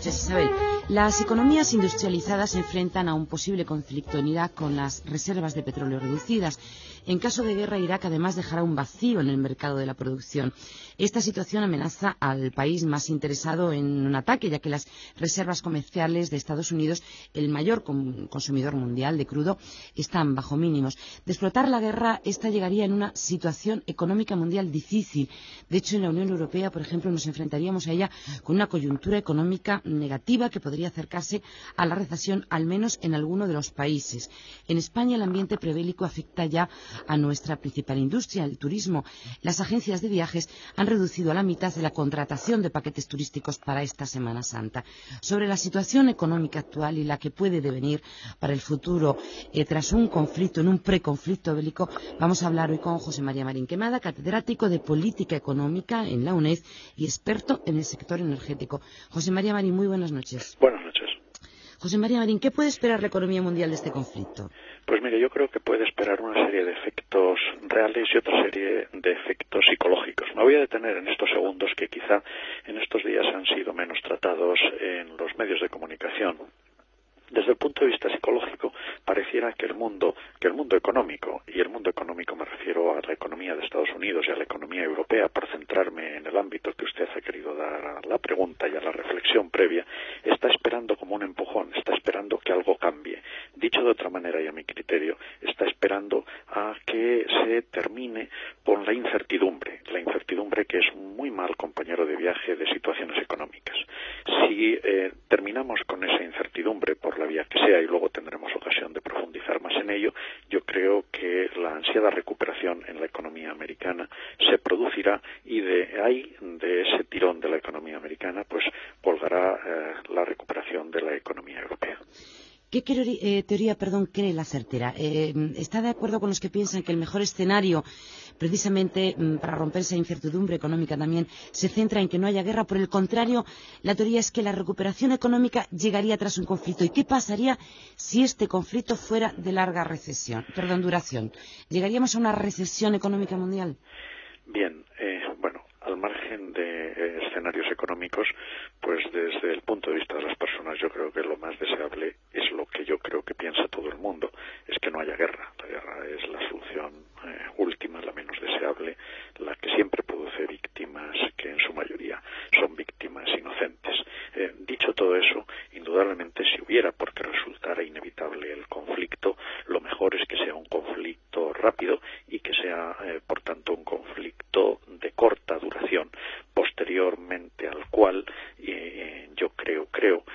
noches, Isabel. Las economías industrializadas se enfrentan a un posible conflicto en Irak con las reservas de petróleo reducidas. En caso de guerra, Irak además dejará un vacío en el mercado de la producción. Esta situación amenaza al país más interesado en un ataque, ya que las reservas comerciales de Estados Unidos, el mayor consumidor mundial de crudo, están bajo mínimos. De explotar la guerra, esta llegaría en una situación económica mundial difícil. De hecho, en la Unión Europea, por ejemplo, nos enfrentaríamos a ella con una coyuntura económica negativa que podría acercarse a la recesión, al menos en alguno de los países. En España, el ambiente prebélico afecta ya a nuestra principal industria, el turismo. Las agencias de viajes han reducido a la mitad de la contratación de paquetes turísticos para esta Semana Santa. Sobre la situación económica actual y la que puede devenir para el futuro tras un conflicto, en un preconflicto bélico, vamos a hablar hoy con José María Marín Quemada, catedrático de Política Económica en la UNED y experto en el sector energético. José María Marín, muy buenas noches. Buenas noches. José María Marín, ¿qué puede esperar la economía mundial de este conflicto? Pues mire, yo creo que puede esperar una serie de efectos reales y otra serie de efectos psicológicos. Me voy a detener en estos segundos que quizá en estos días han sido menos tratados en los medios de comunicación. Desde el punto de vista psicológico, pareciera que el mundo económico, y el mundo económico me refiero a la economía de Estados Unidos y a la economía europea, por centrarme en el ámbito que usted ha querido dar a la pregunta y a la reflexión previa, está esperando como un empujón, está esperando que algo cambie. Dicho de otra manera y a mi criterio, está esperando a que se termine con la incertidumbre que es un muy mal compañero de viaje de situaciones económicas. Si terminamos con esa incertidumbre por la vía que sea, y luego tendremos ocasión de profundizar más en ello, yo creo que la ansiada recuperación en la economía americana se producirá y de ese tirón de la economía americana pues colgará la recuperación de la economía europea. ¿Qué teoría cree la certera? ¿Está de acuerdo con los que piensan que el mejor escenario, precisamente para romper esa incertidumbre económica también, se centra en que no haya guerra? Por el contrario, la teoría es que la recuperación económica llegaría tras un conflicto. ¿Y qué pasaría si este conflicto fuera de larga duración? ¿Llegaríamos a una recesión económica mundial? Bien, al margen de escenarios económicos, pues desde el punto de vista de las personas yo creo que lo más deseable es lo que yo creo que piensa todo el mundo, es que no haya guerra. La guerra es la solución última, la menos deseable, la que siempre produce víctimas que en su mayoría son víctimas inocentes. Dicho todo eso, indudablemente si hubiera, porque resultara inevitable el conflicto, lo mejor es que sea un conflicto rápido y que sea, por tanto, un conflicto de corta duración, posteriormente al cual yo creo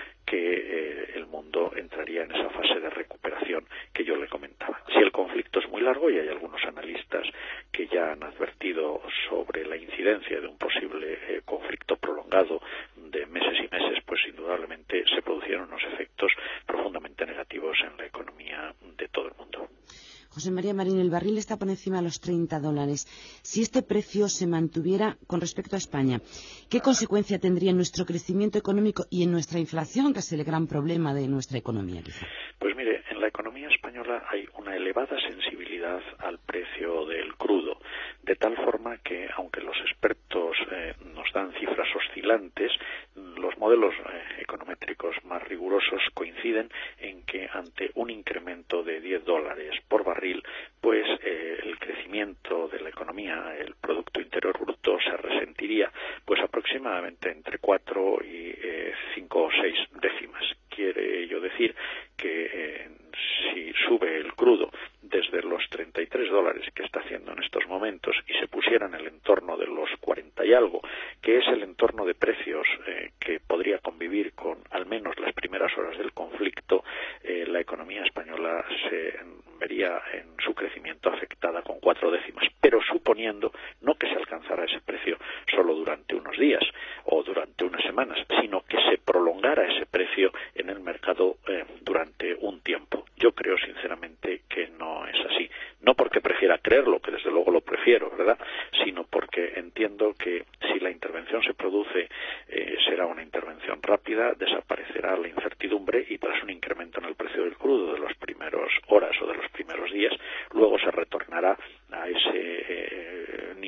que el mundo entraría en esa fase de recuperación que yo le comentaba. Si el conflicto es muy largo, y hay algunos analistas que ya han advertido sobre la incidencia de un posible conflicto prolongado de meses y meses, pues indudablemente se producieron unos efectos profundamente negativos en la economía de todo el mundo. José María Marín, el barril está por encima de los $30. Si este precio se mantuviera con respecto a España, ¿qué consecuencia tendría en nuestro crecimiento económico y en nuestra inflación, que es el gran problema de nuestra economía, quizá? Pues mire, en la economía española hay una elevada sensibilidad al precio del crudo, de tal forma que, aunque los expertos nos dan cifras oscilantes, los modelos econométricos más rigurosos coinciden en que ante un incremento de $10 por barril, pues el crecimiento de la economía, el Producto Interior Bruto, se resentiría pues aproximadamente entre 4 y 5 o 6 décimas. Quiere ello decir que si sube el crudo desde los $33 que está haciendo en estos momentos y se pusiera en el entorno de los 40 y algo, que es el entorno de precios que podría convivir con al menos las primeras horas del conflicto, la economía española se vería en su crecimiento afectada con 4 décimas, pero suponiendo no que se alcanzara ese precio solo durante unos días o durante unas semanas, sino que se prolongara ese precio en el mercado durante un tiempo. Yo creo sinceramente que no es así. No porque prefiera creerlo, que desde luego lo prefiero, ¿verdad?, sino porque entiendo que si la intervención se produce será una intervención rápida, desaparecerá la incertidumbre y tras un incremento en el precio del crudo de las primeras horas o de los primeros días, luego se retornará a ese nivel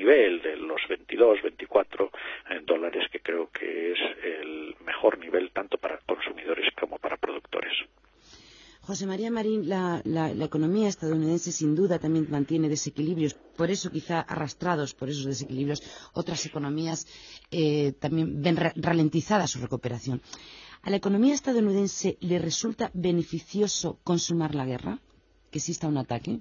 nivel de los 22, 24 dólares, que creo que es el mejor nivel tanto para consumidores como para productores. José María Marín, la economía estadounidense sin duda también mantiene desequilibrios, por eso quizá arrastrados por esos desequilibrios otras economías también ven ralentizada su recuperación. ¿A la economía estadounidense le resulta beneficioso consumar la guerra? ¿Que exista un ataque?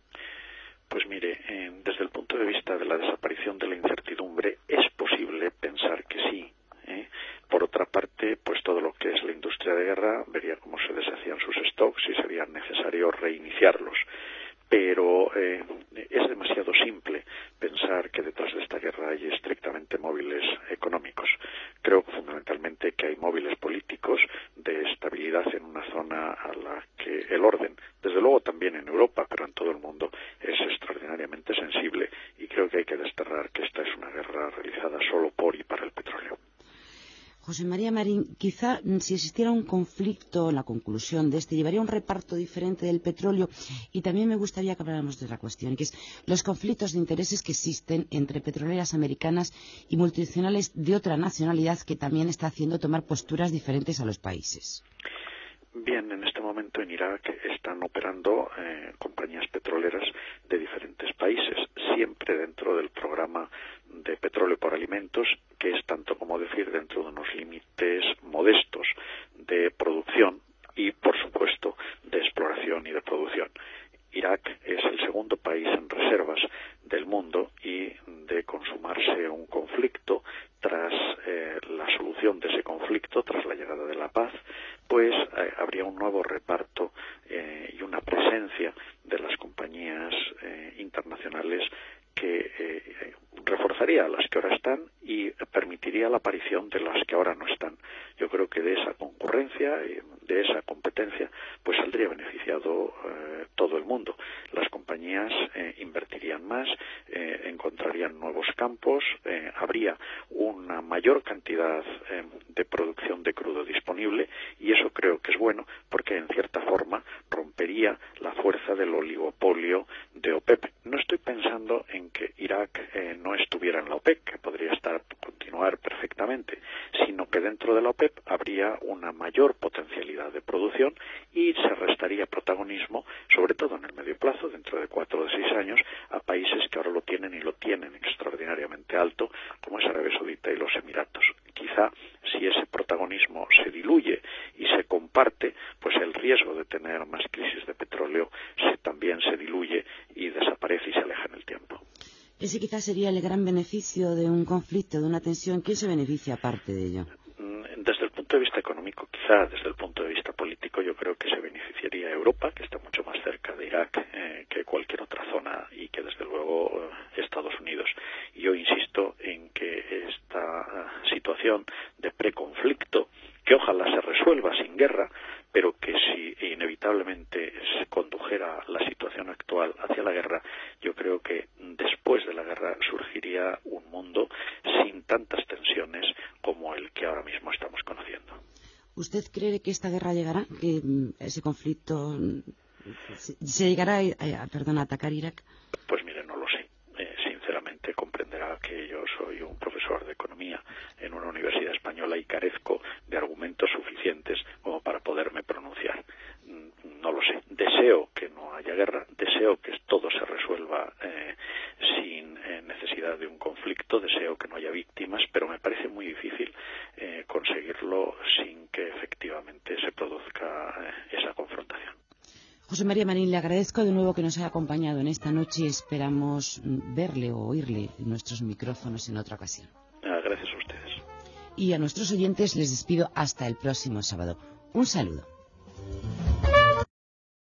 Pues mire, desde el punto de vista de la desaparición de la incertidumbre es posible pensar que sí. Por otra parte, pues todo lo que es la industria de guerra vería cómo se deshacían sus stocks y sería necesario reiniciarlos. Pero es demasiado simple pensar que detrás de esta guerra hay estrictamente móviles económicos. Creo fundamentalmente que hay móviles políticos de estabilidad en una zona a la que el orden, desde luego también en Europa, pero en todo el mundo, es extraordinariamente sensible, y creo que hay que desterrar que esta es una guerra realizada solo por y para el petróleo. José María Marín, quizá si existiera un conflicto en la conclusión de este, llevaría un reparto diferente del petróleo, y también me gustaría que habláramos de otra cuestión, que es los conflictos de intereses que existen entre petroleras americanas y multinacionales de otra nacionalidad que también está haciendo tomar posturas diferentes a los países. Bien, en este momento en Irak están operando compañías petroleras de diferentes países, siempre dentro del programa de petróleo por alimentos, que es tanto como decir dentro de unos límites modestos de producción y, por supuesto, de exploración y de producción. Irak es el segundo país en reservas del mundo, y de consumarse un conflicto, tras la solución de ese conflicto, tras la llegada de la paz, pues habría un nuevo reparto y una presencia de las compañías internacionales que reforzaría a las que ahora están y permitiría la aparición de las que ahora no están. Yo creo que de esa concurrencia, de esa competencia, pues saldría beneficiado todo el mundo. Las compañías invertirían más, encontrarían nuevos campos, habría una mayor cantidad de producción de crudo disponible, y eso creo que es bueno, porque en cierta forma rompería la fuerza del oligopolio de OPEP. No estoy pensando en que Irak no estuviera en la OPEP, que podría continuar perfectamente, sino que dentro de la OPEP habría una mayor potencialidad de producción y se restaría protagonismo, sobre todo en el medio plazo, dentro de 4 o 6 años, a países que ahora lo tienen, y lo tienen extraordinariamente alto, como es Arabia Saudita y los Emiratos. Quizá si ese protagonismo se diluye y se comparte, pues el riesgo de tener más crisis de petróleo también se diluye y desaparece y se aleja en el tiempo. Ese quizás sería el gran beneficio de un conflicto, de una tensión. ¿Quién se beneficia aparte de ello? Desde el punto de vista económico, quizá. Desde el punto de vista político, yo creo que se beneficiaría Europa, que está mucho más cerca de Irak que cualquier otra zona, y que desde luego Estados Unidos. Y yo insisto en que esta situación de preconflicto, que ojalá se resuelva sin guerra, pero que si inevitablemente se condujera la situación actual hacia la guerra, yo creo que después de la guerra surgiría un mundo sin tantas tensiones como el que ahora mismo estamos conociendo. ¿Usted cree que esta guerra llegará, que ese conflicto se llegará a atacar Irak? Pues mire, no lo sé. Sinceramente comprenderá que yo soy un profesor de economía en una universidad española y carezco de argumentos suficientes como para poderme pronunciar. No lo sé. Deseo que no haya guerra, deseo que todo se resuelva sin necesidad de un conflicto, deseo que no haya víctimas, pero me parece muy difícil conseguirlo sin que efectivamente se produzca esa confrontación. José María Marín, le agradezco de nuevo que nos haya acompañado en esta noche, y esperamos verle o oírle en nuestros micrófonos en otra ocasión. Gracias a ustedes. Y a nuestros oyentes les despido hasta el próximo sábado. Un saludo.